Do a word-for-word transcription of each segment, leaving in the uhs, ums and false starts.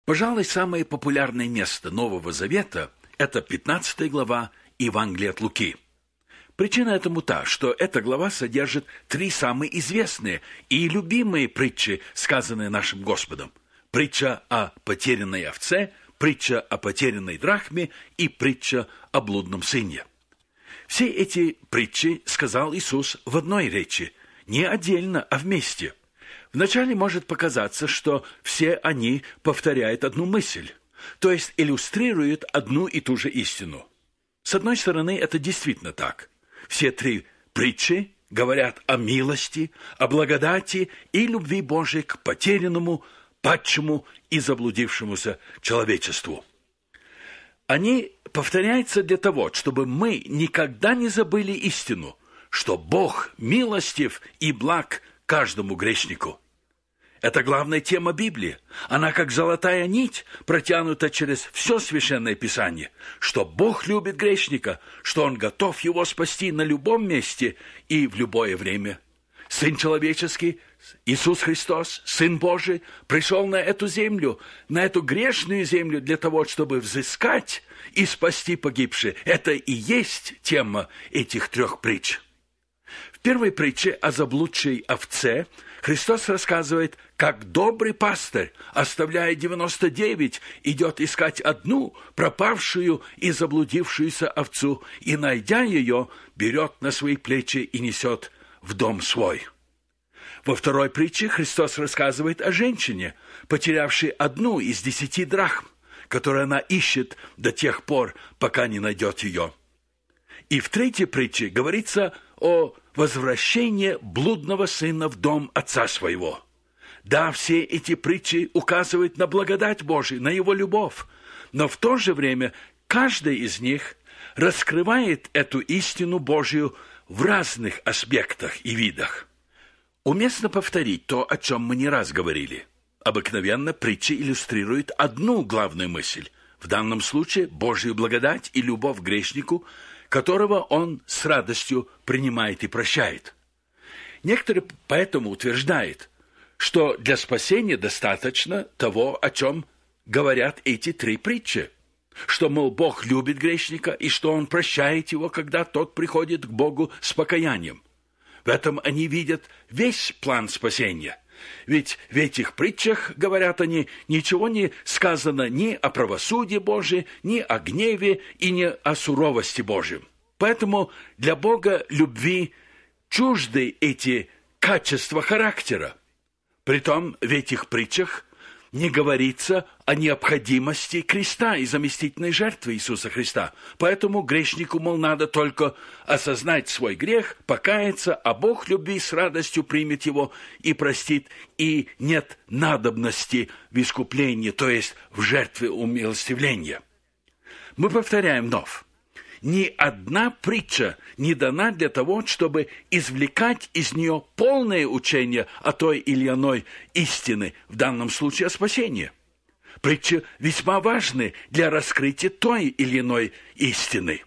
Пожалуй, самое популярное место Нового Завета – это пятнадцатая глава Евангелия от Луки. Причина этому та, что эта глава содержит три самые известные и любимые притчи, сказанные нашим Господом. Притча о потерянной овце, притча о потерянной драхме и притча о блудном сыне. Все эти притчи сказал Иисус в одной речи, не отдельно, а вместе. Вначале может показаться, что все они повторяют одну мысль, то есть иллюстрируют одну и ту же истину. С одной стороны, это действительно так. Все три притчи говорят о милости, о благодати и любви Божией к потерянному, падшему и заблудившемуся человечеству. Они повторяются для того, чтобы мы никогда не забыли истину, что Бог милостив и благ каждому грешнику. Это главная тема Библии. Она как золотая нить протянута через все Священное Писание, что Бог любит грешника, что Он готов его спасти на любом месте и в любое время. Сын человеческий, Иисус Христос, Сын Божий, пришел на эту землю, на эту грешную землю для того, чтобы взыскать и спасти погибших. Это и есть тема этих трех притч. В первой притче о заблудшей овце Христос рассказывает, как добрый пастырь, оставляя девяносто девять, идет искать одну пропавшую и заблудившуюся овцу, и, найдя ее, берет на свои плечи и несет в дом свой. Во второй притче Христос рассказывает о женщине, потерявшей одну из десяти драхм, которую она ищет до тех пор, пока не найдет ее. И в третьей притче говорится о возвращении блудного сына в дом отца своего. Да, все эти притчи указывают на благодать Божию, на Его любовь, но в то же время каждая из них раскрывает эту истину Божию в разных аспектах и видах. Уместно повторить то, о чем мы не раз говорили. Обыкновенно притчи иллюстрируют одну главную мысль, в данном случае Божью благодать и любовь к грешнику, которого Он с радостью принимает и прощает. Некоторые поэтому утверждают, что для спасения достаточно того, о чем говорят эти три притчи, что, мол, Бог любит грешника и что Он прощает его, когда тот приходит к Богу с покаянием. В этом они видят весь план спасения. Ведь в этих притчах, говорят они, ничего не сказано ни о правосудии Божьем, ни о гневе и ни о суровости Божьей. Поэтому для Бога любви чужды эти качества характера. Притом в этих притчах не говорится о необходимости креста и заместительной жертвы Иисуса Христа. Поэтому грешнику, мол, надо только осознать свой грех, покаяться, а Бог любви с радостью примет его и простит, и нет надобности в искуплении, то есть в жертве умилостивления. Мы повторяем вновь. Ни одна притча не дана для того, чтобы извлекать из нее полное учение о той или иной истины, в данном случае о спасении. Притчи весьма важны для раскрытия той или иной истины.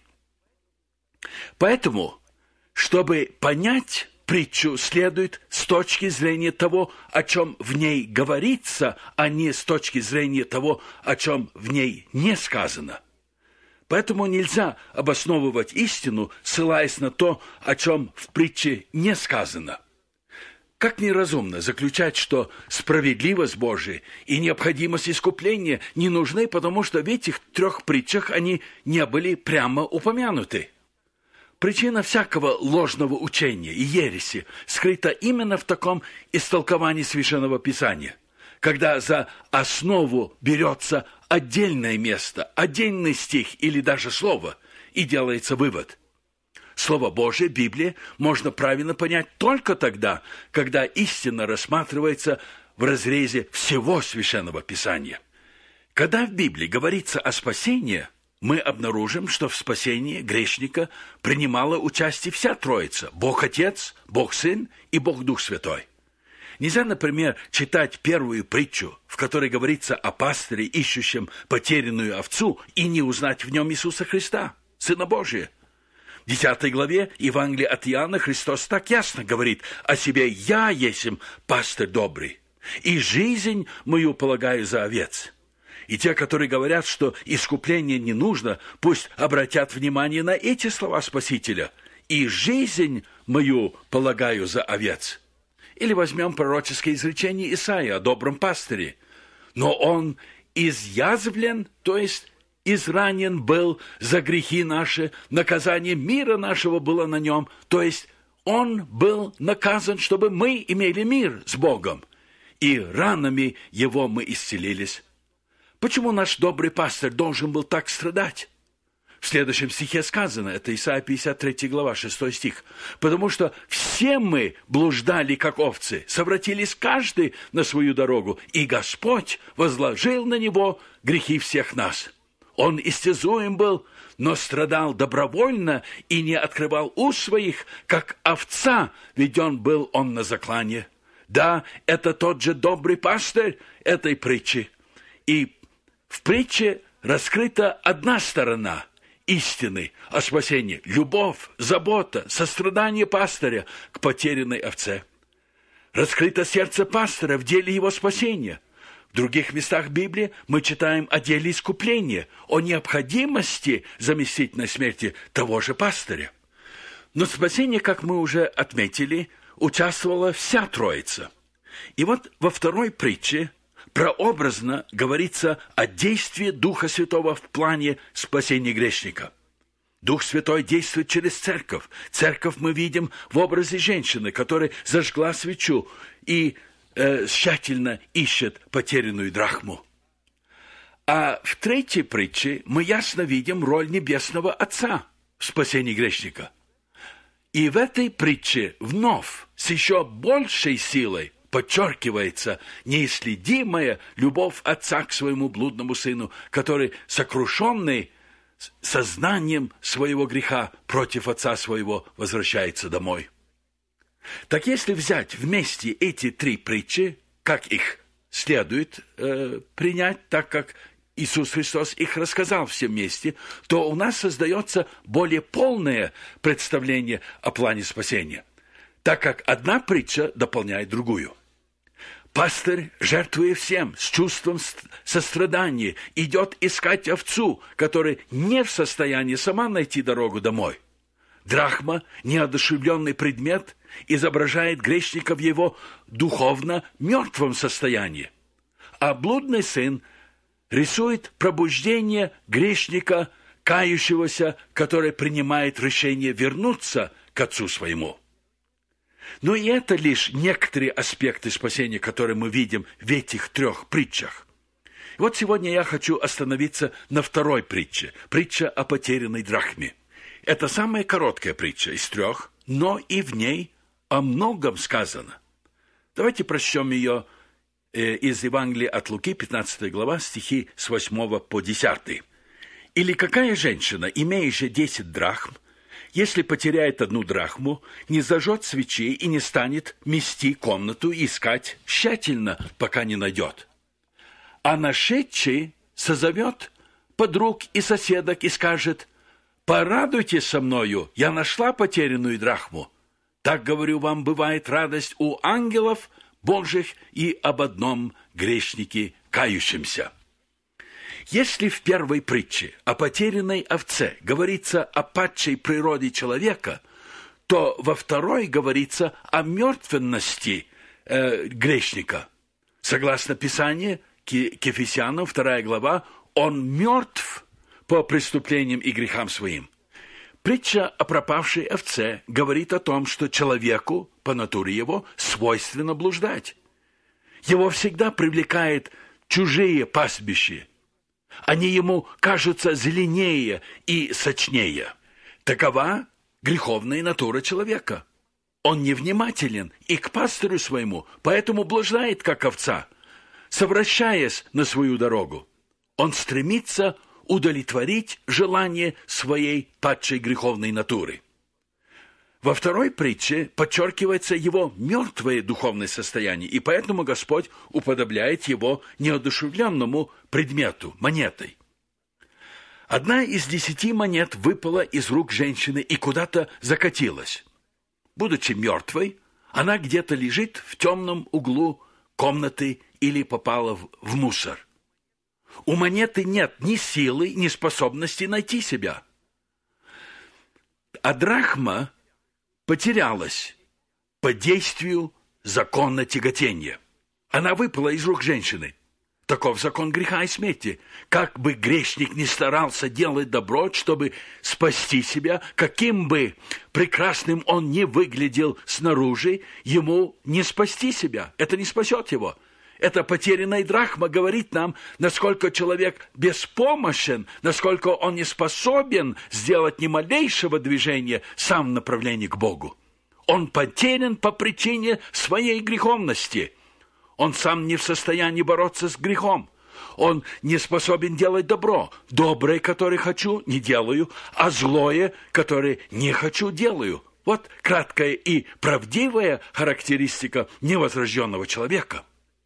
Поэтому, чтобы понять притчу, следует с точки зрения того, о чем в ней говорится, а не с точки зрения того, о чем в ней не сказано. Поэтому нельзя обосновывать истину, ссылаясь на то, о чем в притче не сказано. Как неразумно заключать, что справедливость Божия и необходимость искупления не нужны, потому что в этих трех притчах они не были прямо упомянуты. Причина всякого ложного учения и ереси скрыта именно в таком истолковании Священного Писания, когда за основу берется отдельное место, отдельный стих или даже слово, и делается вывод. Слово Божие, Библия, можно правильно понять только тогда, когда истина рассматривается в разрезе всего Священного Писания. Когда в Библии говорится о спасении, мы обнаружим, что в спасении грешника принимала участие вся Троица – Бог Отец, Бог Сын и Бог Дух Святой. Нельзя, например, читать первую притчу, в которой говорится о пастыре, ищущем потерянную овцу, и не узнать в нем Иисуса Христа, Сына Божия. В десятой главе Евангелия от Иоанна Христос так ясно говорит о себе: «Я есмь пастырь добрый, и жизнь мою полагаю за овец». И те, которые говорят, что искупление не нужно, пусть обратят внимание на эти слова Спасителя. «И жизнь мою полагаю за овец». Или возьмем пророческое изречение Исаии о добром пастыре. «Но он изъязвлен», то есть изранен был за грехи наши, наказание мира нашего было на нем, то есть он был наказан, чтобы мы имели мир с Богом, и ранами его мы исцелились. Почему наш добрый пастырь должен был так страдать? В следующем стихе сказано, это Исайя пятьдесят третья глава, шестой стих, «Потому что все мы блуждали, как овцы, совратились каждый на свою дорогу, и Господь возложил на него грехи всех нас. Он истязуем был, но страдал добровольно и не открывал уст своих, как овца веден был он на заклание». Да, это тот же добрый пастырь этой притчи. И в притче раскрыта одна сторона истины о спасении – любовь, забота, сострадание пастыря к потерянной овце. Раскрыто сердце пастыря в деле его спасения. В других местах Библии мы читаем о деле искупления, о необходимости заместительной смерти того же пастыря. Но в спасении, как мы уже отметили, участвовала вся Троица. И вот во второй притче прообразно говорится о действии Духа Святого в плане спасения грешника. Дух Святой действует через церковь. Церковь мы видим в образе женщины, которая зажгла свечу и э, тщательно ищет потерянную драхму. А в третьей притче мы ясно видим роль Небесного Отца в спасении грешника. И в этой притче вновь с еще большей силой подчеркивается неисследимая любовь отца к своему блудному сыну, который, сокрушенный сознанием своего греха против отца своего, возвращается домой. Так если взять вместе эти три притчи, как их следует э, принять, так как Иисус Христос их рассказал все вместе, то у нас создается более полное представление о плане спасения, так как одна притча дополняет другую. Пастырь, жертвуя всем, с чувством сострадания, идет искать овцу, которая не в состоянии сама найти дорогу домой. Драхма, неодушевленный предмет, изображает грешника в его духовно мертвом состоянии, а блудный сын рисует пробуждение грешника, кающегося, который принимает решение вернуться к отцу своему. Но и это лишь некоторые аспекты спасения, которые мы видим в этих трех притчах. И вот сегодня я хочу остановиться на второй притче, притча о потерянной драхме. Это самая короткая притча из трех, но и в ней о многом сказано. Давайте прочтем ее из Евангелия от Луки, пятнадцатая глава, стихи с восьмого по десятый. «Или какая женщина, имеющая десять драхм, если потеряет одну драхму, не зажжет свечи и не станет мести комнату и искать тщательно, пока не найдет? А нашедший созовет подруг и соседок и скажет: «Порадуйтесь со мною, я нашла потерянную драхму». Так, говорю вам, бывает радость у ангелов Божьих и об одном грешнике кающемся. Если в первой притче о потерянной овце говорится о падшей природе человека, то во второй говорится о мертвенности э, грешника. Согласно Писанию, к Ефесянам, вторая глава, он мертв по преступлениям и грехам своим. Притча о пропавшей овце говорит о том, что человеку, по натуре его, свойственно блуждать. Его всегда привлекает чужие пастбища. Они ему кажутся зеленее и сочнее. Такова греховная натура человека. Он невнимателен и к пастырю своему, поэтому блуждает, как овца, совращаясь на свою дорогу. Он стремится удовлетворить желание своей падшей греховной натуры. Во второй притче подчеркивается его мертвое духовное состояние, и поэтому Господь уподобляет его неодушевленному предмету, монетой. Одна из десяти монет выпала из рук женщины и куда-то закатилась. Будучи мертвой, она где-то лежит в темном углу комнаты или попала в, в мусор. У монеты нет ни силы, ни способности найти себя. А драхма потерялась по действию закона тяготения. Она выпала из рук женщины. Таков закон греха и смерти. Как бы грешник ни старался делать добро, чтобы спасти себя, каким бы прекрасным он ни выглядел снаружи, ему не спасти себя. Это не спасет его. Эта потерянная драхма говорит нам, насколько человек беспомощен, насколько он не способен сделать ни малейшего движения сам в направлении к Богу. Он потерян по причине своей греховности. Он сам не в состоянии бороться с грехом. Он не способен делать добро. Доброе, которое хочу, не делаю, а злое, которое не хочу, делаю. Вот краткая и правдивая характеристика невозрожденного человека.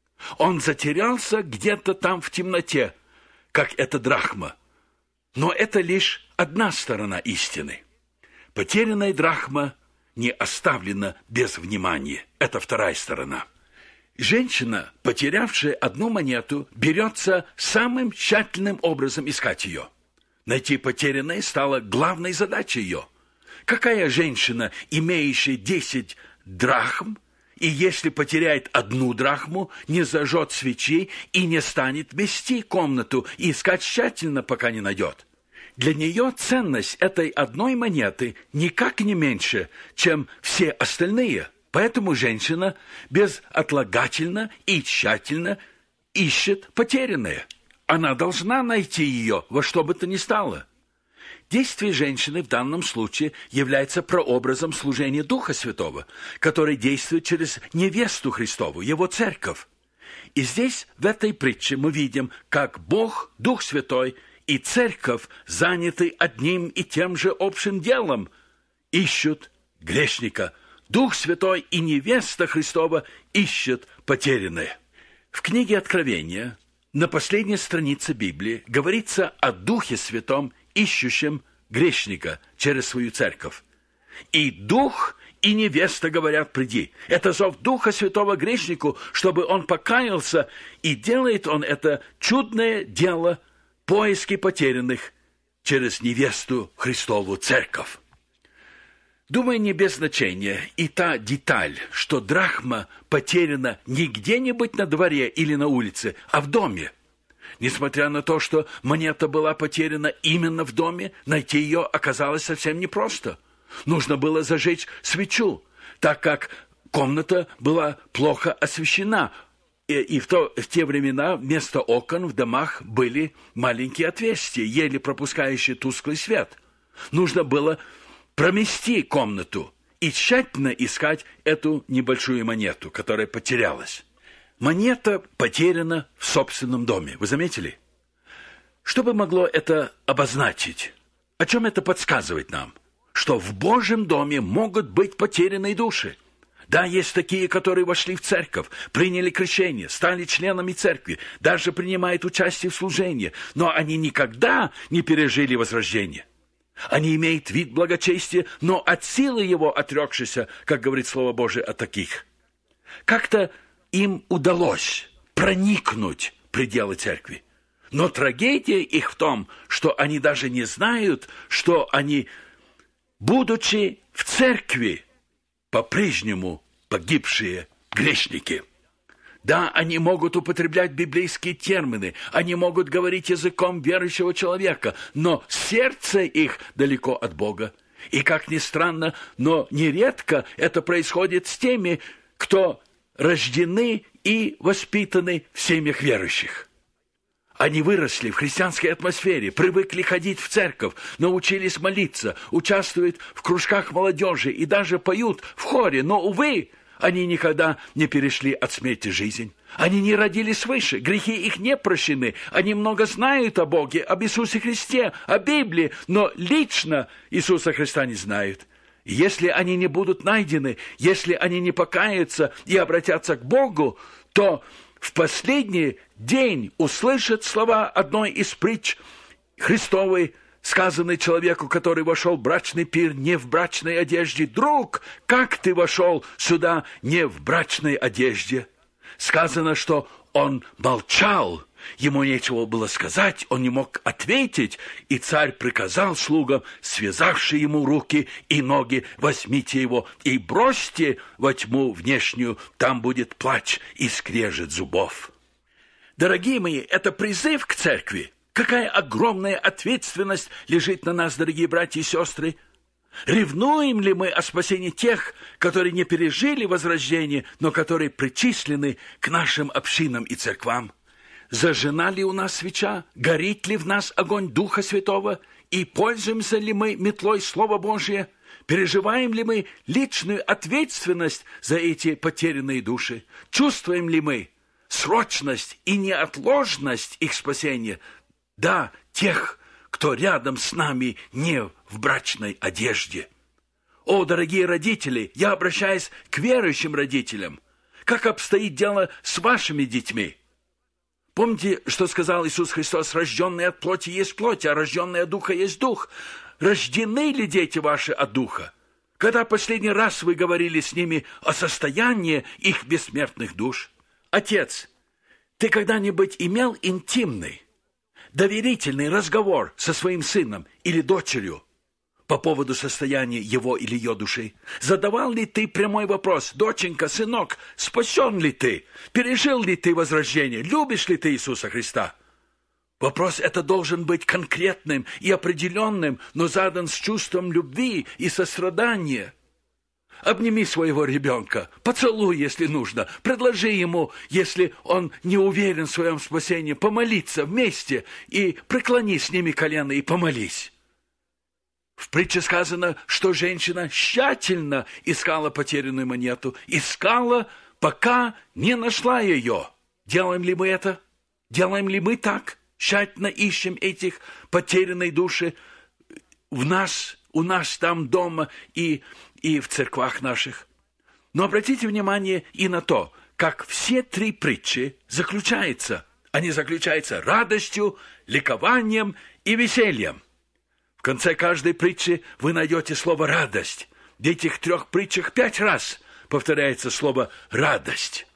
Он затерялся где-то там в темноте, как эта драхма. Но это лишь одна сторона истины. Потерянная драхма не оставлена без внимания. Это вторая сторона. Женщина, потерявшая одну монету, берется самым тщательным образом искать ее. Найти потерянное стало главной задачей ее. Какая женщина, имеющая десять драхм, и если потеряет одну драхму, не зажжет свечи и не станет мести комнату и искать тщательно, пока не найдет? Для нее ценность этой одной монеты никак не меньше, чем все остальные. Поэтому женщина безотлагательно и тщательно ищет потерянное. Она должна найти ее во что бы то ни стало. Действие женщины в данном случае является прообразом служения Духа Святого, который действует через невесту Христову, его церковь. И здесь, в этой притче, мы видим, как Бог, Дух Святой и церковь заняты одним и тем же общим делом. Ищут грешника. Дух Святой и невеста Христова ищут потерянное. В книге Откровения, на последней странице Библии, говорится о Духе Святом, ищущем грешника через свою церковь. И Дух, и невеста говорят: приди. Это зов Духа Святого грешнику, чтобы он покаялся, и делает он это чудное дело поиски потерянных через невесту Христову церковь. Думаю, не без значения и та деталь, что драхма потеряна не где-нибудь на дворе или на улице, а в доме. Несмотря на то, что монета была потеряна именно в доме, найти ее оказалось совсем непросто. Нужно было зажечь свечу, так как комната была плохо освещена, и, и в, то, в те времена вместо окон в домах были маленькие отверстия, еле пропускающие тусклый свет. Нужно было промести комнату и тщательно искать эту небольшую монету, которая потерялась. Монета потеряна в собственном доме. Вы заметили? Что бы могло это обозначить? О чем это подсказывает нам? Что в Божьем доме могут быть потерянные души. Да, есть такие, которые вошли в церковь, приняли крещение, стали членами церкви, даже принимают участие в служении, но они никогда не пережили возрождение. Они имеют вид благочестия, но от силы его отрекшися, как говорит Слово Божие о таких. Как-то им удалось проникнуть в пределы церкви. Но трагедия их в том, что они даже не знают, что они, будучи в церкви, по-прежнему погибшие грешники. Да, они могут употреблять библейские термины, они могут говорить языком верующего человека, но сердце их далеко от Бога. И, как ни странно, но нередко это происходит с теми, кто рождены и воспитаны в семьях верующих. Они выросли в христианской атмосфере, привыкли ходить в церковь, научились молиться, участвуют в кружках молодежи и даже поют в хоре, но, увы, они никогда не перешли от смерти жизнь. Они не родились свыше, грехи их не прощены. Они много знают о Боге, об Иисусе Христе, о Библии, но лично Иисуса Христа не знают. И если они не будут найдены, если они не покаются и обратятся к Богу, то в последний день услышат слова одной из притч Христовой, сказанной человеку, который вошел в брачный пир не в брачной одежде: «Друг, как ты вошел сюда не в брачной одежде?» Сказано, что он молчал Ему нечего было сказать, он не мог ответить, и царь приказал слугам, связавши ему руки и ноги, возьмите его и бросьте во тьму внешнюю, там будет плач и скрежет зубов. Дорогие мои, это призыв к церкви. Какая огромная ответственность лежит на нас, дорогие братья и сестры. Ревнуем ли мы о спасении тех, которые не пережили возрождение, но которые причислены к нашим общинам и церквам? Зажжена ли у нас свеча? Горит ли в нас огонь Духа Святого? И пользуемся ли мы метлой Слова Божия? Переживаем ли мы личную ответственность за эти потерянные души? Чувствуем ли мы срочность и неотложность их спасения? Да, тех, кто рядом с нами не в брачной одежде. О, дорогие родители, я обращаюсь к верующим родителям. Как обстоит дело с вашими детьми? Помните, что сказал Иисус Христос: рожденный от плоти есть плоть, а рожденный от духа есть дух. Рождены ли дети ваши от духа? Когда последний раз вы говорили с ними о состоянии их бессмертных душ? Отец, ты когда-нибудь имел интимный, доверительный разговор со своим сыном или дочерью по поводу состояния его или ее души? Задавал ли ты прямой вопрос: доченька, сынок, спасен ли ты? Пережил ли ты возрождение? Любишь ли ты Иисуса Христа? Вопрос это должен быть конкретным и определенным, но задан с чувством любви и сострадания. Обними своего ребенка, поцелуй, если нужно, предложи ему, если он не уверен в своем спасении, помолиться вместе и преклони с ними колено и помолись. В притче сказано, что женщина тщательно искала потерянную монету, искала, пока не нашла ее. Делаем ли мы это? Делаем ли мы так? Тщательно ищем этих потерянных души в нас, у нас там дома и, и в церквах наших. Но обратите внимание и на то, как все три притчи заключаются. Они заключаются радостью, ликованием и весельем. В конце каждой притчи вы найдете слово «радость». В этих трех притчах пять раз повторяется слово «радость».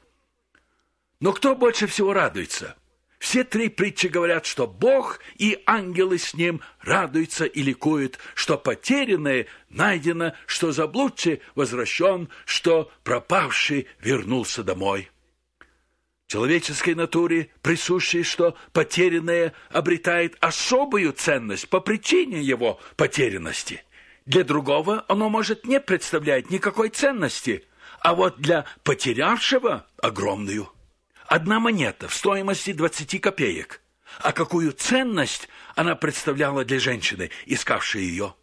Но кто больше всего радуется? Все три притчи говорят, что Бог и ангелы с Ним радуются и ликуют, что потерянное найдено, что заблудший возвращен, что пропавший вернулся домой. Человеческой натуре присуще, что потерянное обретает особую ценность по причине его потерянности. Для другого оно может не представлять никакой ценности, а вот для потерявшего – огромную. Одна монета в стоимости двадцати копеек. А какую ценность она представляла для женщины, искавшей ее?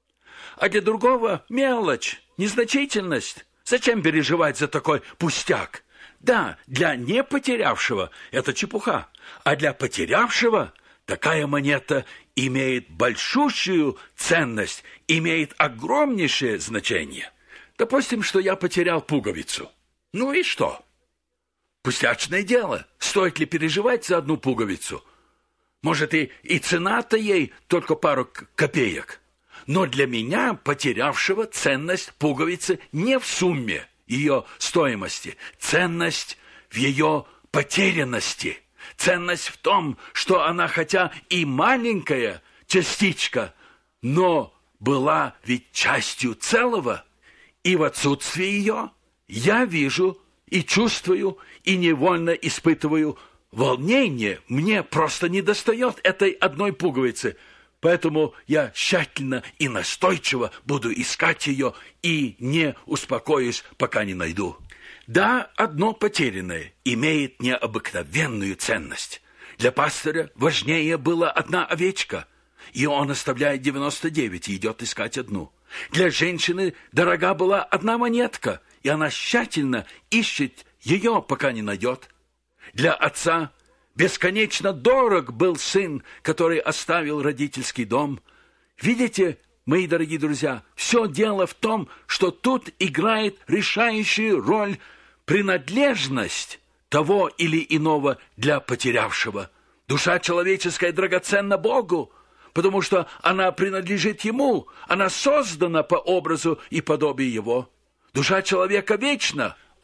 А для другого – мелочь, незначительность. Зачем переживать за такой пустяк? Да, для не потерявшего это чепуха, а для потерявшего такая монета имеет большущую ценность, имеет огромнейшее значение. Допустим, что я потерял пуговицу. Ну и что? Пустячное дело. Стоит ли переживать за одну пуговицу? Может, и, и цена-то ей только пару копеек. Но для меня, потерявшего, ценность пуговицы не в сумме ее стоимости. Ценность в ее потерянности. Ценность в том, что она хотя и маленькая частичка, но была ведь частью целого. И в отсутствие ее я вижу и чувствую, и невольно испытываю волнение. Мне просто недостает этой одной пуговицы. Поэтому я тщательно и настойчиво буду искать ее и не успокоюсь, пока не найду. Да, одно потерянное имеет необыкновенную ценность. Для пастыря важнее была одна овечка, и он оставляет девяносто девять и идет искать одну. Для женщины дорога была одна монетка, и она тщательно ищет ее, пока не найдет. Для отца бесконечно дорог был сын, который оставил родительский дом. Видите, мои дорогие друзья, все дело в том, что тут играет решающую роль принадлежность того или иного для потерявшего. Душа человеческая драгоценна Богу, потому что она принадлежит Ему, она создана по образу и подобию Его. Душа человека вечна.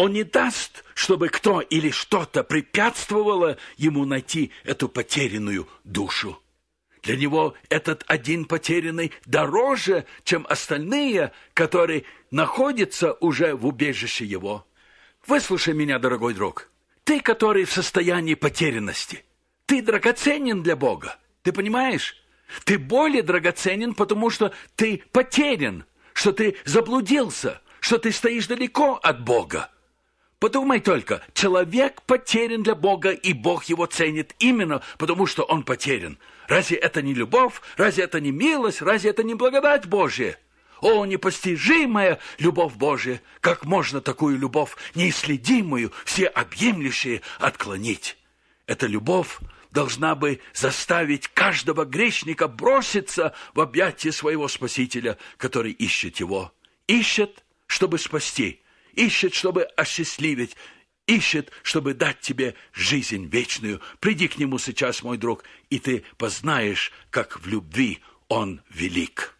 Он не даст, чтобы кто или что-то препятствовало ему найти эту потерянную душу. Для него этот один потерянный дороже, чем остальные, которые находятся уже в убежище его. Выслушай меня, дорогой друг. Ты, который в состоянии потерянности, ты драгоценен для Бога. Ты понимаешь? Ты более драгоценен, потому что ты потерян, что ты заблудился, что ты стоишь далеко от Бога. Подумай только, человек потерян для Бога, и Бог его ценит именно потому, что он потерян. Разве это не любовь? Разве это не милость? Разве это не благодать Божья? О, непостижимая любовь Божья! Как можно такую любовь, неисследимую, всеобъемлющую, отклонить? Эта любовь должна бы заставить каждого грешника броситься в объятия своего Спасителя, который ищет его. Ищет, чтобы спасти. Ищет, чтобы осчастливить, ищет, чтобы дать тебе жизнь вечную. Приди к нему сейчас, мой друг, и ты познаешь, как в любви он велик.